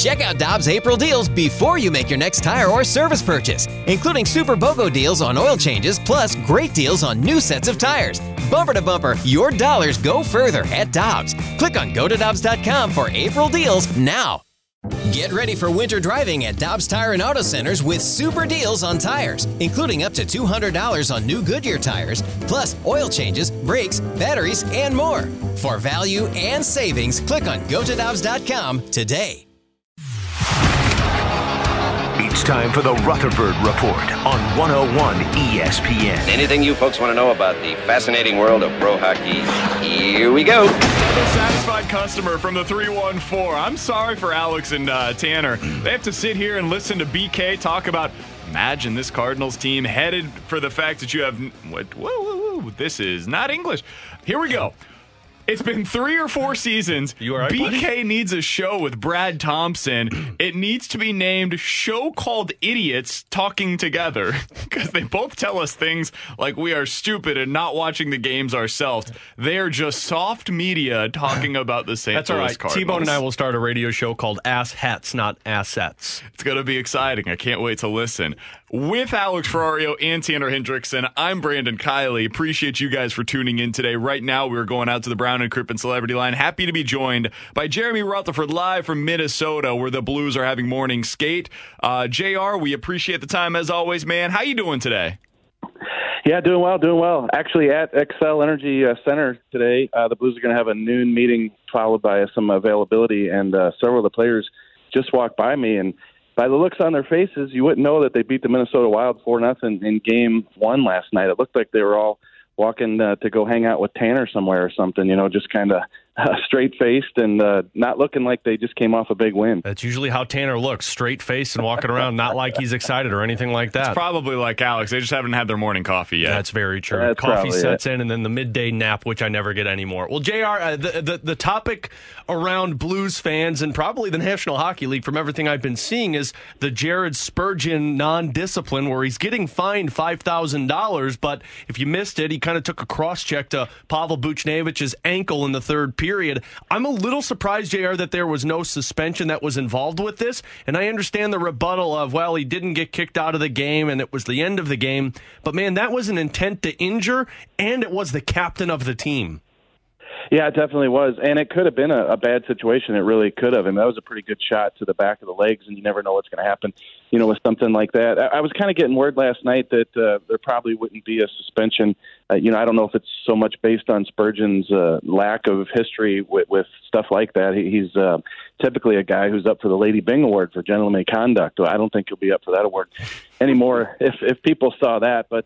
Check out Dobbs April deals before you make your next tire or service purchase, including Super BOGO deals on oil changes, plus great deals on new sets of tires. Bumper to bumper, your dollars go further at Dobbs. Click on gotodobbs.com for April deals now. Get ready for winter driving at Dobbs Tire and Auto Centers with super deals on tires, including up to $200 on new Goodyear tires, plus oil changes, brakes, batteries, and more. For value and savings, click on gotodobbs.com today. It's time for the Rutherford Report on 101 ESPN. Anything you folks want to know about the fascinating world of pro hockey, here we go. A satisfied customer from the 314. I'm sorry for Alex and Tanner. They have to sit here and listen to BK talk about, imagine this Cardinals team headed for the fact that you have, whoa, this is not English. Here we go. It's been 3 or 4 seasons. You all right, BK buddy? needs a show with Brad Thompson. It needs to be named Show Called Idiots Talking Together, because they both tell us things like we are stupid and not watching the games ourselves. They are just soft media talking about the St. That's all Louis right. Cardinals. T-Bone and I will start a radio show called Ass Hats, not Assets. It's going to be exciting. I can't wait to listen. With Alex Ferrario and Tanner Hendrickson, I'm Brandon Kiley. Appreciate you guys for tuning in today. Right now, we're going out to the Brown and Crippen Celebrity Line. Happy to be joined by Jeremy Rutherford live from Minnesota, where the Blues are having morning skate. JR, we appreciate the time as always, man. How you doing today? Yeah, doing well. Actually, at Xcel Energy Center today, the Blues are going to have a noon meeting followed by some availability, and several of the players just walked by me, and by the looks on their faces, you wouldn't know that they beat the Minnesota Wild 4-0 in Game 1 last night. It looked like they were all walking to go hang out with Tanner somewhere or something, just kind of straight-faced and not looking like they just came off a big win. That's usually how Tanner looks, straight-faced and walking around, not like he's excited or anything like that. It's probably like Alex. They just haven't had their morning coffee yet. That's very true. That's Coffee probably sets in, and then the midday nap, which I never get anymore. Well, JR, the topic around Blues fans and probably the National Hockey League, from everything I've been seeing, is the Jared Spurgeon non-discipline, where he's getting fined $5,000, but if you missed it, he kind of took a cross-check to Pavel Buchnevich's ankle in the third period. I'm a little surprised, JR, that there was no suspension that was involved with this, and I understand the rebuttal of, well, he didn't get kicked out of the game and it was the end of the game, but man, that was an intent to injure, and it was the captain of the team. Yeah, it definitely was, and it could have been a bad situation. It really could have, and that was a pretty good shot to the back of the legs, and you never know what's going to happen, with something like that. I was kind of getting word last night that there probably wouldn't be a suspension. I don't know if it's so much based on Spurgeon's lack of history with stuff like that. He's typically a guy who's up for the Lady Byng Award for gentlemanly conduct. I don't think he'll be up for that award anymore if people saw that, but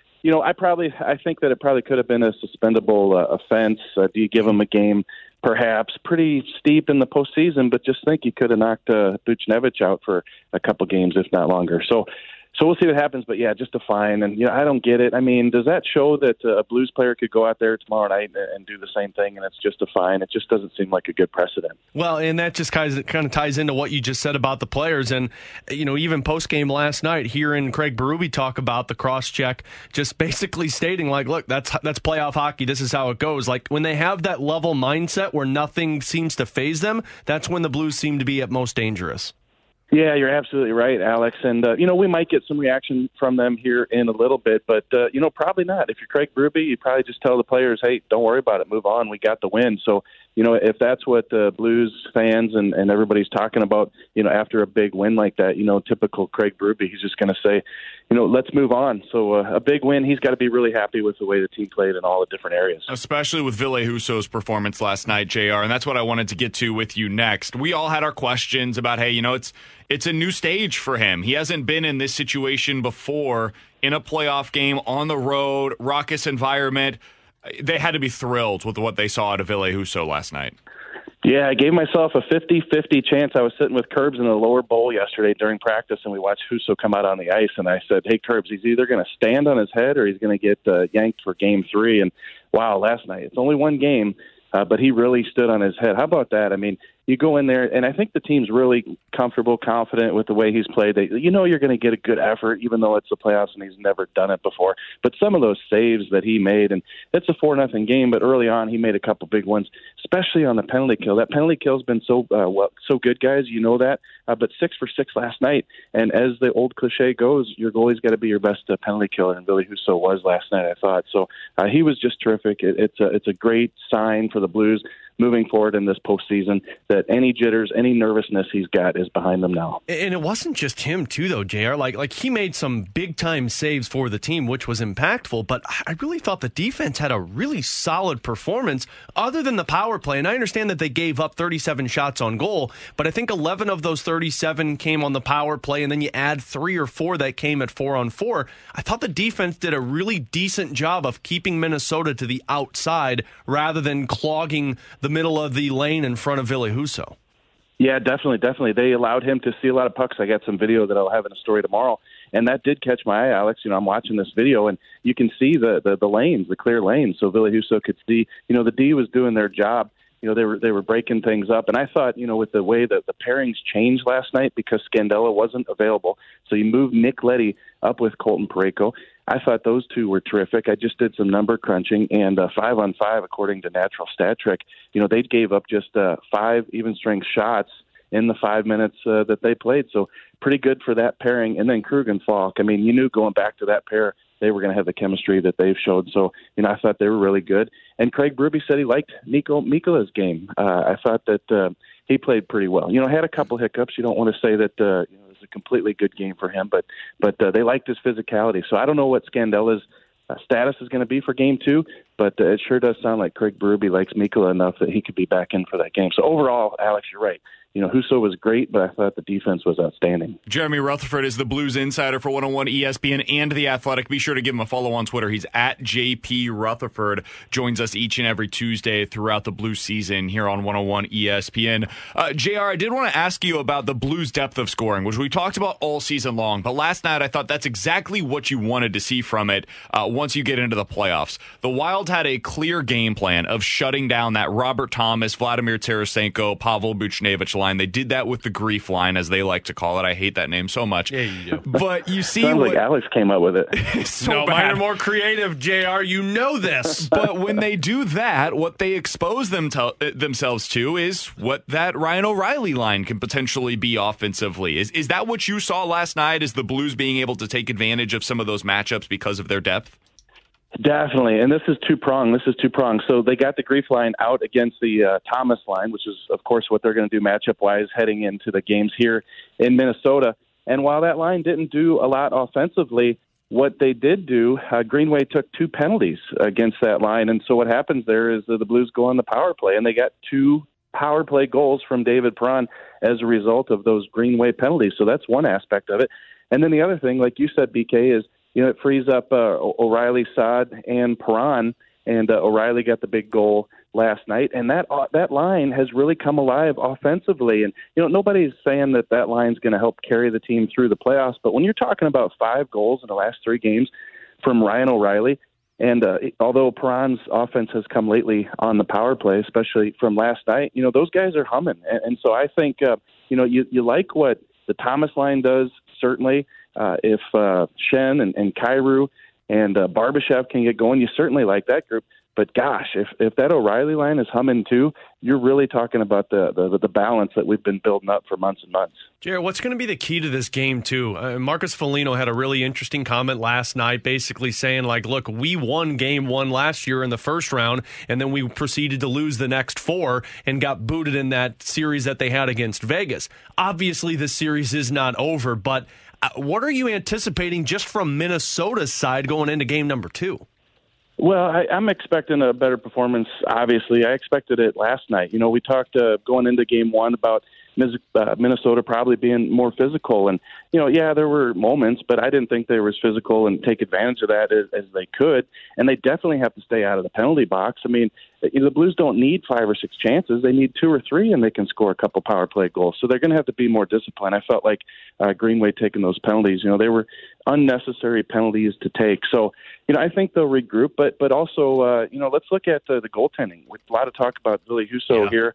I think that it probably could have been a suspendable offense. Do you give him a game? Perhaps pretty steep in the postseason, but just think you could have knocked Buchnevich out for a couple games, if not longer. So we'll see what happens. But yeah, just a fine. And I don't get it. I mean, does that show that a Blues player could go out there tomorrow night and do the same thing, and it's just a fine? It just doesn't seem like a good precedent. Well, and that just kind of ties into what you just said about the players. And, even post-game last night, hearing Craig Berube talk about the cross-check, just basically stating, like, look, that's playoff hockey. This is how it goes. Like, when they have that level mindset where nothing seems to faze them, that's when the Blues seem to be at most dangerous. Yeah, you're absolutely right, Alex. And, we might get some reaction from them here in a little bit, but, probably not. If you're Craig Berube, you probably just tell the players, hey, don't worry about it. Move on. We got the win. So, if that's what the Blues fans and everybody's talking about, after a big win like that, typical Craig Berube, he's just going to say, let's move on. So a big win, he's got to be really happy with the way the team played in all the different areas. Especially with Ville Husso's performance last night, JR, and that's what I wanted to get to with you next. We all had our questions about, hey, it's a new stage for him. He hasn't been in this situation before in a playoff game on the road, raucous environment. They had to be thrilled with what they saw out of Ville Husso last night. Yeah, I gave myself a 50-50 chance. I was sitting with Curbs in the lower bowl yesterday during practice, and we watched Husso come out on the ice, and I said, hey, Curbs, he's either going to stand on his head or he's going to get yanked for Game 3. And, wow, last night, it's only one game, but he really stood on his head. How about that? I mean, you go in there, and I think the team's really comfortable, confident with the way he's played. You're going to get a good effort, even though it's the playoffs and he's never done it before. But some of those saves that he made, and it's a 4-0 game, but early on he made a couple big ones. especially on the penalty kill. That penalty kill has been so good, guys. You know that. But 6 for 6 last night. And as the old cliche goes, your goalie's got to be your best penalty killer, and Ville Husso was last night, I thought. So he was just terrific. It's a great sign for the Blues moving forward in this postseason, that any jitters, any nervousness he's got is behind them now. And it wasn't just him, too, though, JR. Like he made some big-time saves for the team, which was impactful, but I really thought the defense had a really solid performance other than the power play. And I understand that they gave up 37 shots on goal, but I think 11 of those 37 came on the power play, and then you add 3 or 4 that came at 4-on-4. I thought the defense did a really decent job of keeping Minnesota to the outside rather than clogging the middle of the lane in front of Ville Husso. Yeah, definitely. They allowed him to see a lot of pucks. I got some video that I'll have in a story tomorrow, and that did catch my eye, Alex. I'm watching this video, and you can see the lanes, the clear lanes, so Ville Husso could see. The D was doing their job. They were breaking things up, and I thought, with the way that the pairings changed last night because Scandella wasn't available, so you moved Nick Leddy up with Colton Parayko. I thought those two were terrific. I just did some number crunching, and 5-on-5, according to Natural Stat Trick, they gave up just 5 even-strength shots in the 5 minutes that they played. So pretty good for that pairing. And then Krug and Falk, you knew going back to that pair, they were going to have the chemistry that they've showed. So, I thought they were really good. And Craig Berube said he liked Nico Mikkola's game. I thought that he played pretty well. Had a couple hiccups. You don't want to say that it was a completely good game for him, but they liked his physicality. So I don't know what Scandella's status is going to be for Game 2, but it sure does sound like Craig Berube likes Mikkola enough that he could be back in for that game. So overall, Alex, you're right. Husso was great, but I thought the defense was outstanding. Jeremy Rutherford is the Blues insider for 101 ESPN and The Athletic. Be sure to give him a follow on Twitter. He's at JP Rutherford. Joins us each and every Tuesday throughout the Blues season here on 101 ESPN. JR, I did want to ask you about the Blues' depth of scoring, which we talked about all season long. But last night, I thought that's exactly what you wanted to see from it once you get into the playoffs. The Wild had a clear game plan of shutting down that Robert Thomas, Vladimir Tarasenko, Pavel Buchnevich line. They did that with the grief line, as they like to call it. I hate that name so much. Yeah, you do. But you see Sounds like Alex came up with it. So mine are more creative, JR. You know this. But when they do that, what they expose themselves to is what that Ryan O'Reilly line can potentially be offensively. Is that what you saw last night? Is the Blues being able to take advantage of some of those matchups because of their depth? Definitely, and this is two-pronged. So they got the grief line out against the Thomas line, which is, of course, what they're going to do matchup-wise heading into the games here in Minnesota. And while that line didn't do a lot offensively, what they did do, Greenway took 2 penalties against that line. And so what happens there is the Blues go on the power play, and they got 2 power play goals from David Perron as a result of those Greenway penalties. So that's one aspect of it. And then the other thing, like you said, BK, is it frees up O'Reilly, Saad, and Perron, and O'Reilly got the big goal last night. And that line has really come alive offensively. And, nobody's saying that line's going to help carry the team through the playoffs. But when you're talking about 5 goals in the last 3 games from Ryan O'Reilly, and although Perron's offense has come lately on the power play, especially from last night, those guys are humming. And so I think, you like what the Thomas line does, certainly. If Shen and Kyrou and Barbashev can get going, you certainly like that group. But gosh, if that O'Reilly line is humming too, you're really talking about the balance that we've been building up for months and months. Jared, what's going to be the key to this game too? Marcus Foligno had a really interesting comment last night, basically saying look, we won game 1 last year in the first round, and then we proceeded to lose the next 4 and got booted in that series that they had against Vegas. Obviously, the series is not over, but what are you anticipating just from Minnesota's side going into game number 2? Well, I'm expecting a better performance, obviously. I expected it last night. We talked going into game 1 about Minnesota probably being more physical. And, there were moments, but I didn't think they were as physical and take advantage of that as they could. And they definitely have to stay out of the penalty box. The Blues don't need 5 or 6 chances. They need 2 or 3, and they can score a couple power play goals. So they're going to have to be more disciplined. I felt like Greenway taking those penalties, they were unnecessary penalties to take. So, I think they'll regroup. But also, let's look at the goaltending. With a lot of talk about Ville Husso here.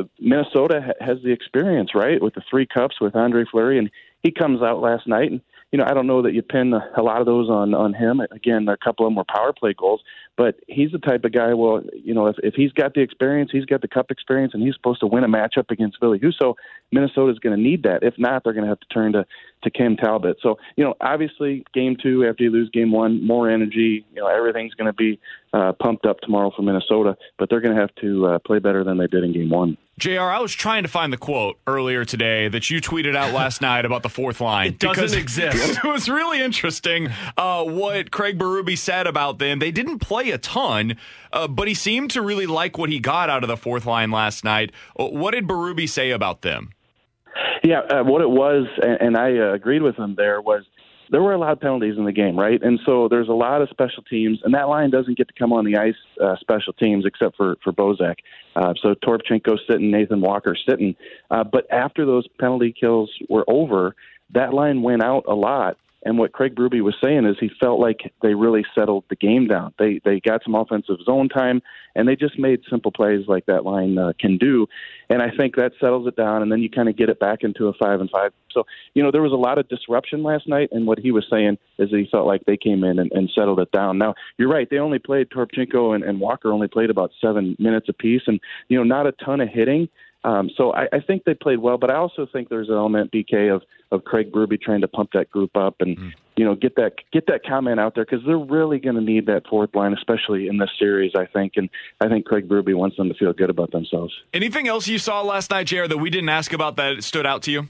Minnesota has the experience, right, with the 3 cups with Andre Fleury, and he comes out last night and I don't know that you pin a lot of those on him. Again, a couple of them were power play goals, but he's the type of guy, well, if he's got the experience, he's got the cup experience, and he's supposed to win a matchup against Ville Husso, Minnesota's going to need that. If not, they're going to have to turn to Cam Talbot. So, obviously, game 2, after you lose game 1, more energy, everything's going to be pumped up tomorrow for Minnesota, but they're going to have to play better than they did in game 1. JR, I was trying to find the quote earlier today that you tweeted out last night about the fourth line. It doesn't exist. It was really interesting what Craig Berube said about them. They didn't play a ton, but he seemed to really like what he got out of the fourth line last night. What did Berube say about them? Yeah, what it was, and I agreed with him there, was there were a lot of penalties in the game, right? And so there's a lot of special teams, and that line doesn't get to come on the ice, special teams, except for Bozak. So Toropchenko sitting, Nathan Walker sitting. But after those penalty kills were over, that line went out a lot. And what Craig Berube was saying is he felt like they really settled the game down. They got some offensive zone time, and they just made simple plays like that line can do. And I think that settles it down, and then you kind of get it back into a 5-5. So, there was a lot of disruption last night, and what he was saying is that he felt like they came in and settled it down. Now, you're right. They only played, Toropchenko and Walker only played about 7 minutes apiece, and, not a ton of hitting. So I think they played well, but I also think there's an element, BK, of Craig Berube trying to pump that group up and get that comment out there, because they're really going to need that fourth line, especially in this series, I think. And I think Craig Berube wants them to feel good about themselves. Anything else you saw last night, JR, that we didn't ask about that stood out to you?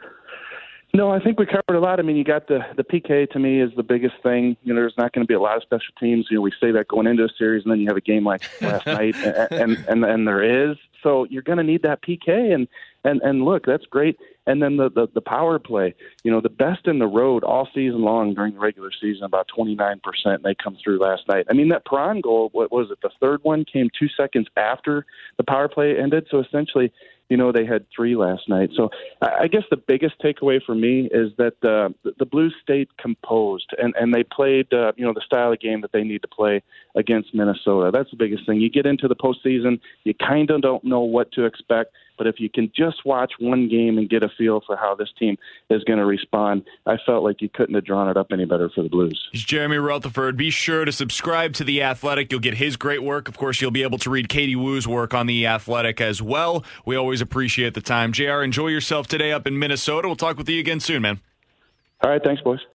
No, I think we covered a lot. I mean, you got the PK, to me, is the biggest thing. There's not going to be a lot of special teams. We say that going into a series, and then you have a game like last night, and there is. So you're going to need that PK, and look, that's great. And then the power play, the best in the road all season long during the regular season, about 29%, and they come through last night. I mean, that Perron goal, what was it, the third one, came 2 seconds after the power play ended. So essentially, they had 3 last night. So I guess the biggest takeaway for me is that the Blues stayed composed, and they played, the style of game that they need to play against Minnesota. That's the biggest thing. You get into the postseason, you kind of don't know what to expect, but if you can just watch one game and get a feel for how this team is going to respond, I felt like you couldn't have drawn it up any better for the Blues. He's Jeremy Rutherford. Be sure to subscribe to The Athletic. You'll get his great work. Of course, you'll be able to read Katie Woo's work on The Athletic as well. We always appreciate the time. JR, enjoy yourself today up in Minnesota. We'll talk with you again soon, man. All right, thanks, boys.